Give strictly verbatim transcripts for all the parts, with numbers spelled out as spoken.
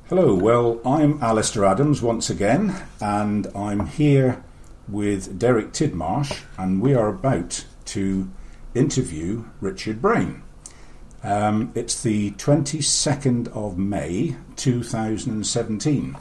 Hello, well, I'm Alistair Adams once again, and I'm here with Derek Tidmarsh, and we are about to interview Richard Brain. Um, it's the twenty-second of May two thousand seventeen,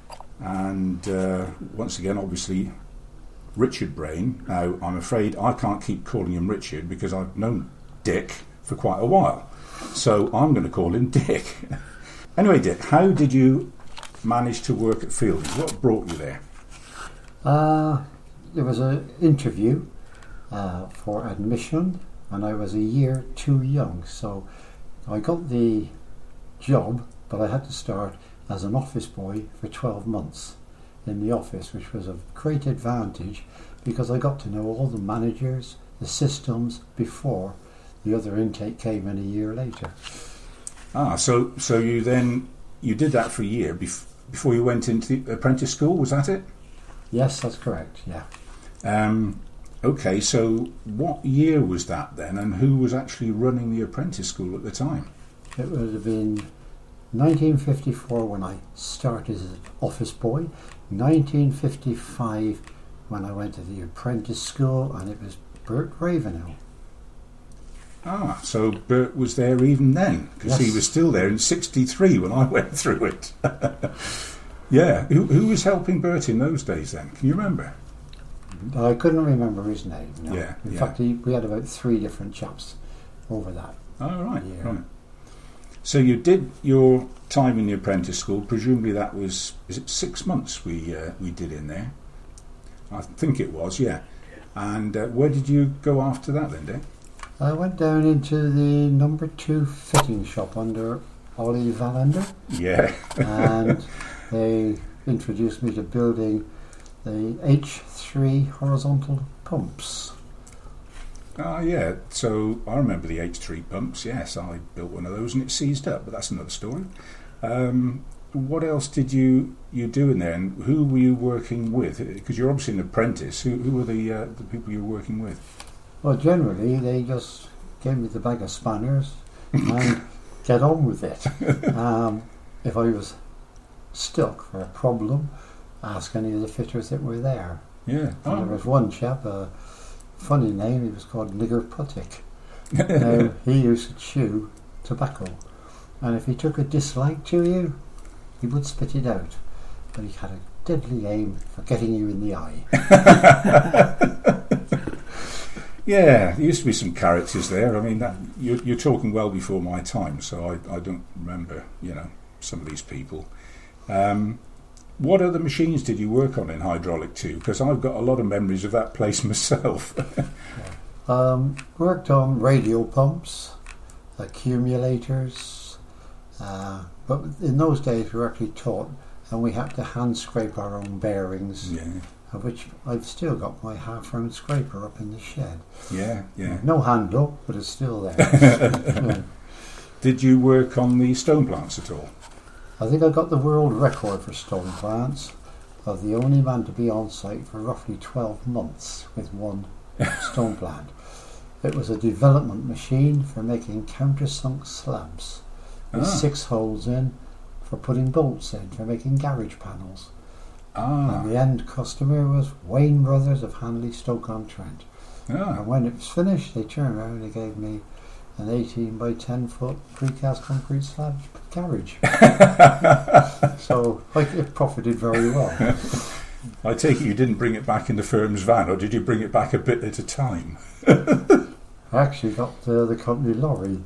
and uh, once again, obviously, Richard Brain. Now, I'm afraid I can't keep calling him Richard because I've known Dick for quite a while, so I'm going to call him Dick. Anyway, Dick, how did you manage to work at Fieldings? What brought you there? Uh, there was an interview uh, for admission, and I was a year too young, so I got the job, but I had to start as an office boy for twelve months in the office, which was a great advantage because I got to know all the managers, the systems, before the other intake came in a year later. Ah, so so you then, you did that for a year bef- before you went into the apprentice school, was that it? Yes, that's correct, yeah. Um, okay, so what year was that then, and who was actually running the apprentice school at the time? It would have been nineteen fifty-four when I started as an office boy, nineteen fifty-five when I went to the apprentice school, and it was Bert Ravenhill. Ah, so Bert was there even then, because Yes. he was still there in sixty-three when I went through it. Yeah, who, who was helping Bert in those days then? Can you remember? I couldn't remember his name. No. Yeah, In yeah. fact, he, we had about three different chaps over that. Oh, right, Yeah. right. So you did your time in the apprentice school, presumably that was, is it six months we uh, we did in there? I think it was, yeah. And uh, where did you go after that then, Dick? I went down into the number two fitting shop under Ollie Valander, Yeah. and they introduced me to building the H three horizontal pumps. Ah, yeah. So I remember the H three pumps. Yes, I built one of those and it seized up, but that's another story. Um, what else did you, you do in there, and who were you working with? Because you're obviously an apprentice. Who, who were the uh, the people you were working with? Well, generally they just gave me the bag of spanners and get on with it. Um, if I was stuck for a problem, ask any of the fitters that were there. Yeah. And there was one chap, a funny name, he was called Nigger Puttick. Now, he used to chew tobacco, and if he took a dislike to you, he would spit it out, but he had a deadly aim for getting you in the eye. Yeah, there used to be some characters there. I mean, that you're, you're talking well before my time, so I, I don't remember, you know, some of these people. Um, what other machines did you work on in Hydraulic two? Because I've got a lot of memories of that place myself. Um, worked on radial pumps, accumulators, uh, but in those days we were actually taught, and we had to hand scrape our own bearings, Yeah, of which I've still got my half-round scraper up in the shed. yeah, yeah. No handle, but it's still there. Yeah. Did you work on the stone plants at all? I think I got the world record for stone plants, of the only man to be on site for roughly twelve months with one stone plant. It was a development machine for making countersunk slabs with Ah. six holes in for putting bolts in for making garage panels. Ah, And the end customer was Wayne Brothers of Hanley, Stoke-on-Trent. ah. And when it was finished, they turned around and they gave me an eighteen by ten foot precast concrete slab garage. So like, it profited very well. I take it you didn't bring it back in the firm's van, or did you bring it back a bit at a time? I actually got uh, the company lorry.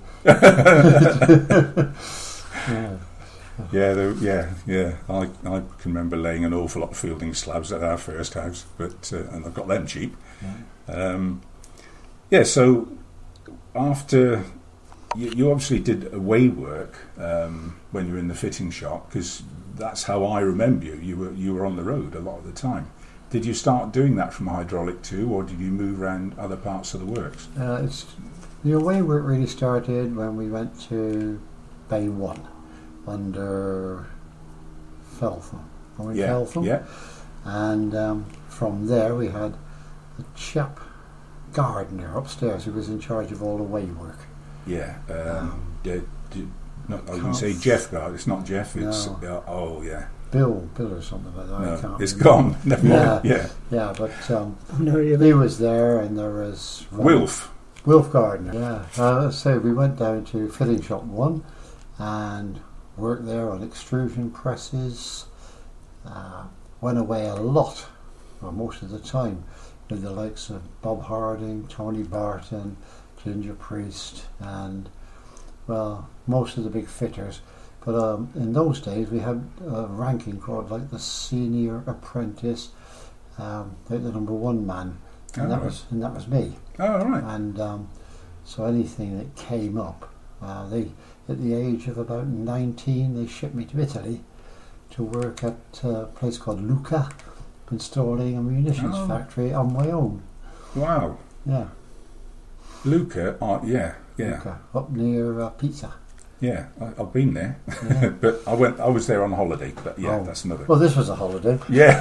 Yeah. Yeah, the, yeah, yeah. I, I can remember laying an awful lot of fielding slabs at our first house, but uh, and I got them cheap. Yeah. Um, yeah, so after you, you obviously did away work um, when you were in the fitting shop, because that's how I remember you. You were you were on the road a lot of the time. Did you start doing that from Hydraulic two, or did you move around other parts of the works? Uh, it's, the away work really started when we went to Bay One under Feltham. Owen Yeah, Feltham. yeah, And um, from there we had a chap gardener upstairs who was in charge of all the way work. yeah. Um, Um, yeah, d- Not, I was going Can't- to say Jeff Gardner. It's not Jeff. It's No. uh, oh yeah. Bill, Bill or something like that. I No, can't it's remember. gone. Never Yeah. mind. Yeah. Yeah, but um, No, you he was there, and there was Wilf. Wilf Gardner. Yeah, uh, so we went down to Fitting Shop One and worked there on extrusion presses. Uh, went away a lot, well, most of the time, with the likes of Bob Harding, Tony Barton, Ginger Priest, and well, most of the big fitters. But um, in those days, we had a ranking called like the senior apprentice, um, like the number one man, and Oh, that right. was and that was me. Oh, all right. And um, so anything that came up, uh, they at the age of about nineteen, they shipped me to Italy to work at a place called Luca, installing a munitions Oh. factory on my own. Wow. Yeah, Luca. Oh, yeah. Yeah. Luca, up near uh, Pizza. Yeah. I, I've been there, Yeah. but I went. I was there on holiday. But yeah, Oh. that's another. Well, this was a holiday.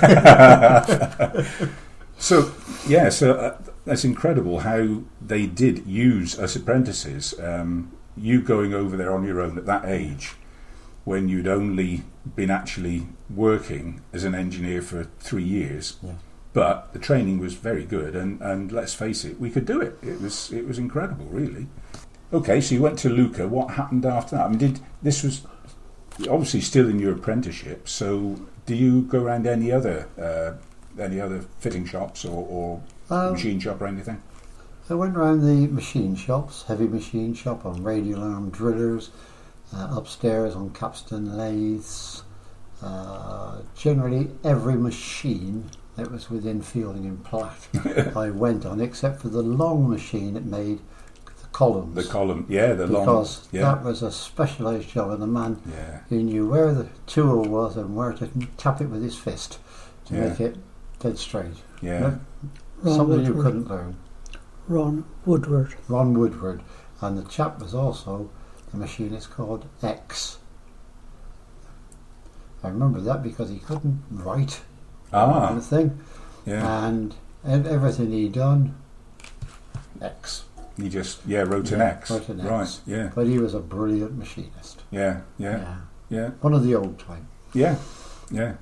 Yeah. So yeah, so uh, that's incredible how they did use us apprentices. Um, you going over there on your own at that age, when you'd only been actually working as an engineer for three years, Yeah. but the training was very good, and, and let's face it, we could do it. It was it was incredible, really. Okay, so you went to Luca. What happened after that? I mean, did this was obviously still in your apprenticeship. So, do you go around any other uh, any other fitting shops or, or Um, machine shop or anything? I went around the machine shops, heavy machine shop on radial arm drillers, uh, upstairs on capstan lathes, uh, generally every machine that was within Fielding and Platt I went on, except for the long machine that made the columns. The column, yeah, the long, because yeah, that was a specialised job, and the man yeah, who knew where the tool was and where to tap it with his fist to Yeah. make it dead straight. yeah. Ron Something you Woodward. couldn't learn. Ron Woodward. Ron Woodward, and the chap was also the machinist called X. I remember that because he couldn't write Ah, anything, yeah. and ev- everything he done, X. You just yeah wrote an Yeah, X, wrote an right? X. Yeah, But he was a brilliant machinist. yeah, yeah, yeah, One of the old type. yeah, yeah.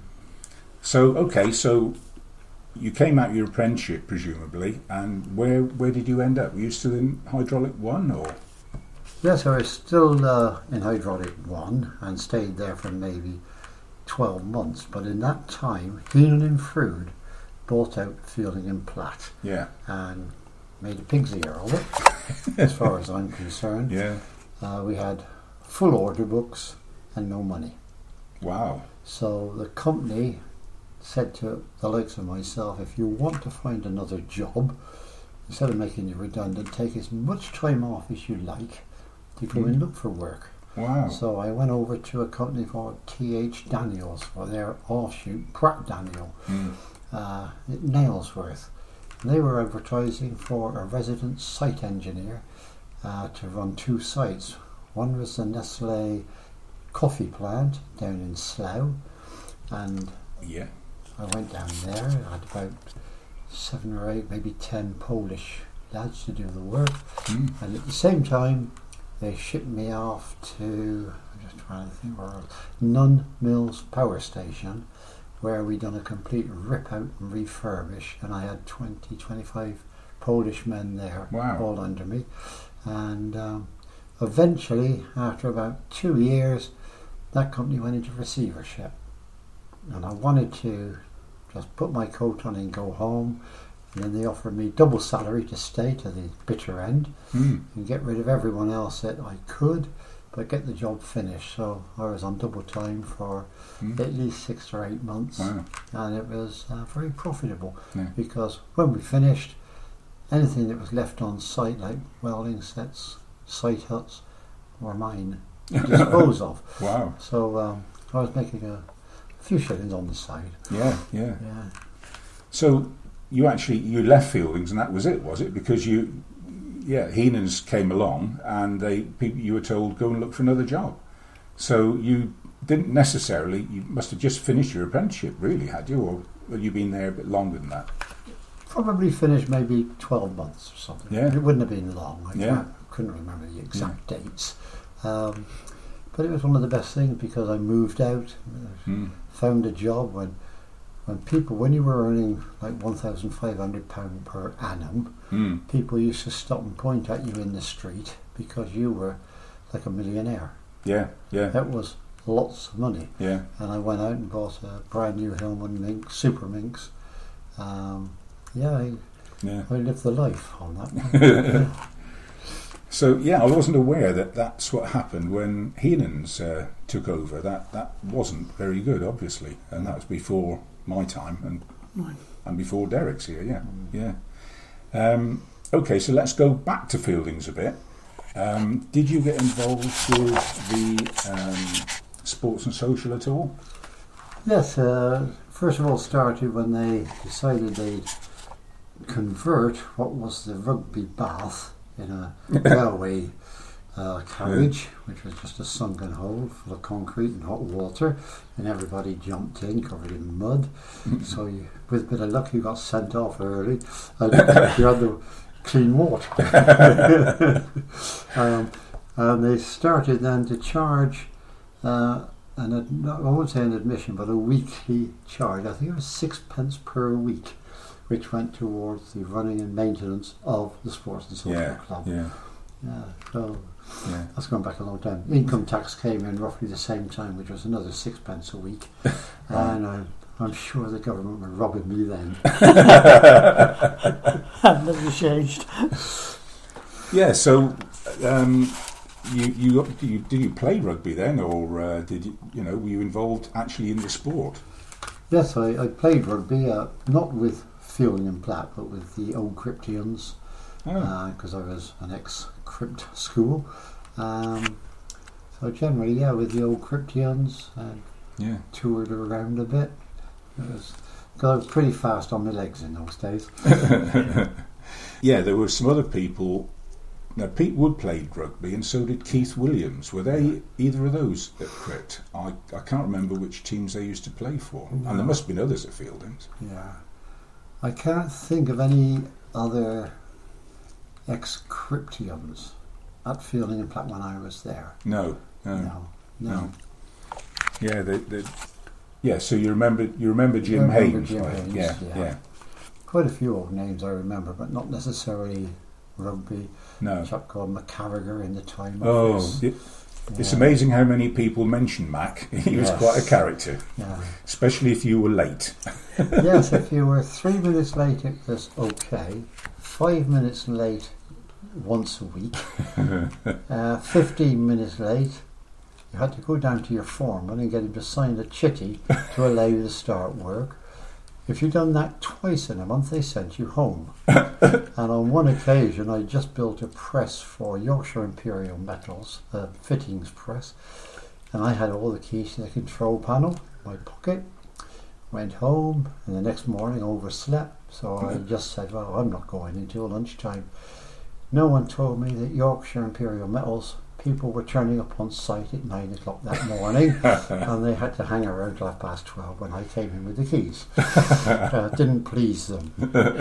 So okay, so you came out your apprenticeship presumably, and where where did you end up? Were you still in hydraulic one or? Yes, I was still uh, in hydraulic one and stayed there for maybe twelve months. But in that time, Heenan and Frood bought out Fielding and Platt Yeah, and made a pig's ear of it, as far as I'm concerned. yeah. Uh, we had full order books and no money. Wow. So the company said to the likes of myself, if you want to find another job, instead of making you redundant, take as much time off as you like to go Mm. and look for work. Wow. So I went over to a company called T H Daniels for their offshoot, Pratt Daniel, Mm. uh, at Nailsworth. And they were advertising for a resident site engineer uh, to run two sites. One was the Nestle coffee plant down in Slough, and Yeah. I went down there. I had about seven or eight, maybe ten Polish lads to do the work, Mm. and at the same time they shipped me off to, I'm just trying to think where, Nunn Mills Power Station, where we done a complete rip out and refurbish, and I had twenty, twenty-five Polish men there, Wow. all under me. And um, eventually, after about two years, that company went into receivership. And I wanted to just put my coat on and go home. And then they offered me double salary to stay to the bitter end Mm. and get rid of everyone else that I could, but get the job finished. So I was on double time for Mm. at least six or eight months, Wow. and it was uh, very profitable Yeah. because when we finished, anything that was left on site, like welding sets, site huts, were mine to dispose of. Wow. So um, I was making a few shillings on the side. Yeah. Yeah. Yeah. So you actually you left Fieldings and that was it, was it? Because you, yeah, Heenan's came along and they people you were told go and look for another job. So you didn't necessarily. You must have just finished your apprenticeship, really, had you, or had you been there a bit longer than that? Probably finished maybe twelve months or something. Yeah. It wouldn't have been long. I Yeah. can't- couldn't remember the exact dates. Um, but it was one of the best things because I moved out, Mm. found a job when when people when you were earning like one thousand five hundred pound per annum, Mm. people used to stop and point at you in the street because you were like a millionaire. Yeah, yeah, That was lots of money. yeah. And I went out and bought a brand new Hillman Minx, Super Minx. Um, yeah, I, Yeah. I lived the life on that. So yeah, I wasn't aware that that's what happened when Heenan's uh, took over. That that wasn't very good, obviously, and that was before my time and Mine. and before Derek's here. Yeah, yeah. Um, okay, so let's go back to Fieldings a bit. Um, did you get involved with the um, sports and social at all? Yes, uh, first of all started when they decided they'd convert what was the rugby bath in a railway uh, carriage, which was just a sunken hole full of concrete and hot water, and everybody jumped in covered in mud. So you, with a bit of luck you got sent off early and you had the clean water. um, and they started then to charge uh, an ad- I won't say an admission, but a weekly charge. I think it was sixpence per week, which went towards the running and maintenance of the Sports and Social Yeah, Club. yeah, Yeah, so yeah. that's going back a long time. Income tax came in roughly the same time, which was another sixpence a week, and I'm, I'm sure the government were robbing me then. I've never changed. Yeah. So, um, you you did you, did you play rugby then, or uh, did you you know were you involved actually in the sport? Yes, I, I played rugby, uh, not with Fielding and Platt, but with the Old Cryptians, Oh, because I was an ex-Crypt school. Um, so generally, yeah, with the Old Cryptians, I yeah. toured around a bit. It was, 'cause I was pretty fast on my legs in those days. Yeah, there were some other people. Now, Pete Wood played rugby, and so did Keith Williams. Were they either of those at Crypt? I, I can't remember which teams they used to play for, and there No. must have been others at Fieldings. Yeah, I can't think of any other ex-Cryptians at Fielding and Platt when I was there. No, no, No, no. no. Yeah, they, they, yeah. So you remember you remember Jim I remember Haynes, Jim right? Haynes, yeah, yeah. yeah. Quite a few old names I remember, but not necessarily rugby. No. A chap called McCarriger in the time Oh, office. it, it's Yeah. amazing how many people mention Mac. He was Yes. quite a character, Yeah. especially if you were late. Yes, if you were three minutes late, it was okay. Five minutes late once a week. uh, Fifteen minutes late, you had to go down to your foreman and get him to sign a chitty to allow you to start work. If you'd done that twice in a month, they sent you home. And on one occasion, I just built a press for Yorkshire Imperial Metals, a fittings press, and I had all the keys to the control panel in my pocket. Went home, and the next morning overslept, so I just said, well, I'm not going until lunchtime. No one told me that Yorkshire Imperial Metals people were turning up on site at nine o'clock that morning, and they had to hang around till half past twelve when I came in with the keys. uh, didn't please them.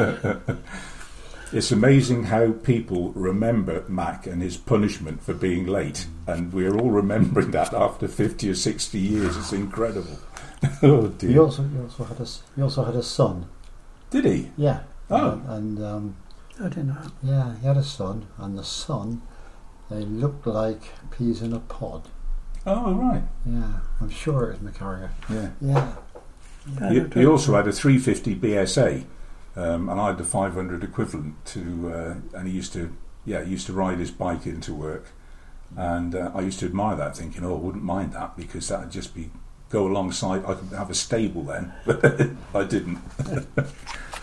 It's amazing how people remember Mac and his punishment for being late, and we're all remembering that after fifty or sixty years. It's incredible. Oh dear. He also, he also had a, s- he also had a son. Did he? Yeah. Oh. And, and um, I don't know. yeah, he had a son, and the son, they looked like peas in a pod. Oh right. Yeah, I'm sure it was McCarrier. Yeah. Yeah. I He, don't he know. also had a three fifty B S A, um, and I had the five hundred equivalent to. Uh, and he used to, yeah, he used to ride his bike into work, and uh, I used to admire that, thinking, oh, I wouldn't mind that because that'd just be go alongside. I could have a stable then, but I didn't.